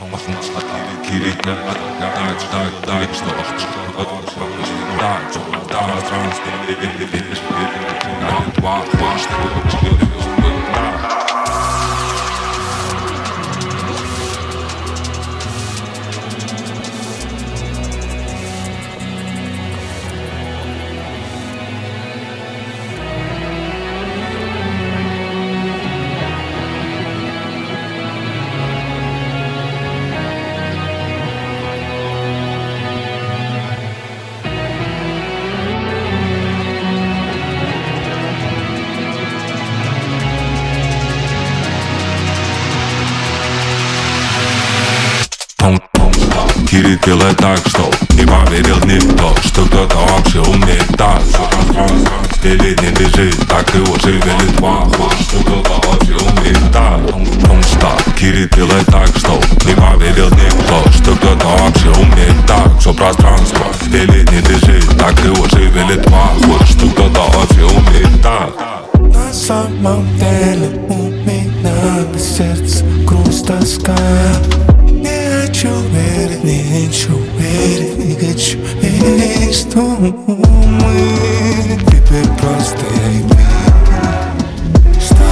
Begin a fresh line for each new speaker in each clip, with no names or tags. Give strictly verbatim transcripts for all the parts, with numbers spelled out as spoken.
Кирит, так, так, так, что да, да, транспорт, два, два, что Кирит, делай так, что не поверил никто, что кто-то вообще умеет так. Или не лежит, так его шевелит похож, что кто-то вообще умеет так. Don't stop. Кирит, делай так, что не поверил никто, что кто-то вообще умеет так. Все пространство или не лежит, так его шевелит похож, что кто-то вообще умеет так.
На самом деле у меня на сердце грусть, тоска. Не хочу верить, не хочу верить, не хочу верить, что мы теперь просто я и ты. Что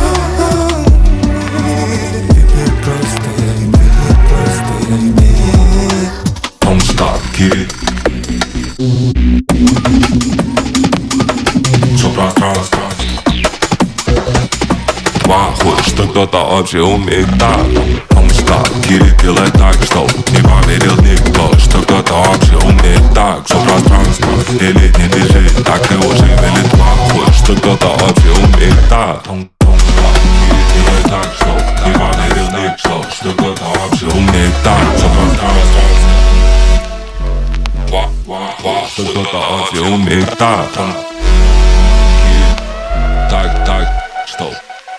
мы теперь просто я и ты, просто я и ты.
Don't stop, Кирит. Все пространство. Похож, что кто-то вообще умеет так. Don't stop, Кирит, делай так, что не поверил никто, что кто-то вообще умеет так. Все пространство или не лежит, так его шевелит похож, что кто-то вообще умеет так. Don't stop, Кирит, делай так, что не поверил никто, что кто-то вообще умеет так. Все пространство, что кто-то вообще умеет так. Так, так, что?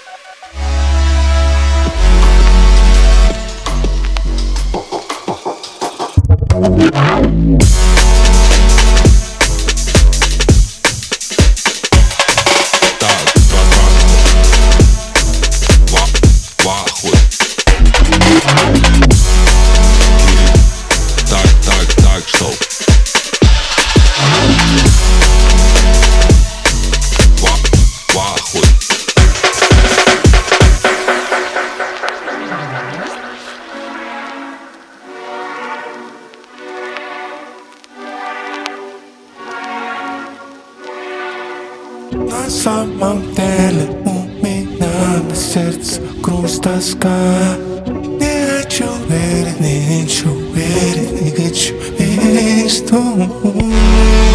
На самом деле у меня на сердце грусть, тоска. Не хочу верить, не хочу верить, не хочу верить, что мы